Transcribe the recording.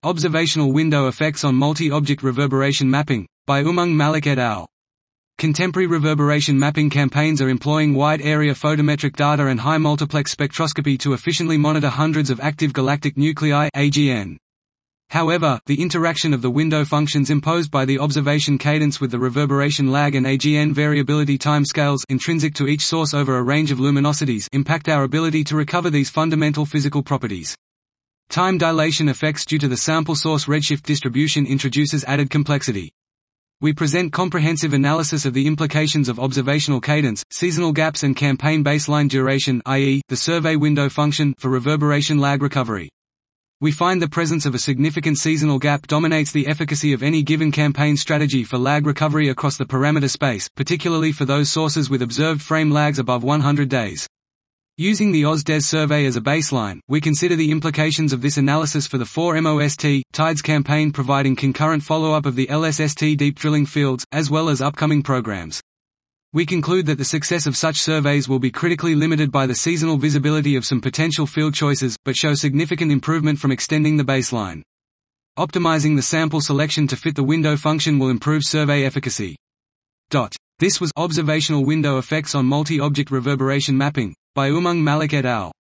Observational window effects on multi-object reverberation mapping, by Umang Malik et al. Contemporary reverberation mapping campaigns are employing wide-area photometric data and high-multiplex spectroscopy to efficiently monitor hundreds of active galactic nuclei (AGN). However, the interaction of the window functions imposed by the observation cadence with the reverberation lag and AGN variability timescales intrinsic to each source over a range of luminosities impact our ability to recover these fundamental physical properties. Time dilation effects due to the sample source redshift distribution introduces added complexity. We present comprehensive analysis of the implications of observational cadence, seasonal gaps and campaign baseline duration, i.e., the survey window function, for reverberation lag recovery. We find the presence of a significant seasonal gap dominates the efficacy of any given campaign strategy for lag recovery across the parameter space, particularly for those sources with observed frame lags above 100 days. Using the OZ-DES survey as a baseline, we consider the implications of this analysis for the 4MOST TIDES campaign, providing concurrent follow-up of the LSST deep drilling fields, as well as upcoming programs. We conclude that the success of such surveys will be critically limited by the seasonal visibility of some potential field choices, but show significant improvement from extending the baseline. Optimizing the sample selection to fit the window function will improve survey efficacy. This was Observational Window Effects on Multi-Object Reverberation Mapping, by Umang Malik et al.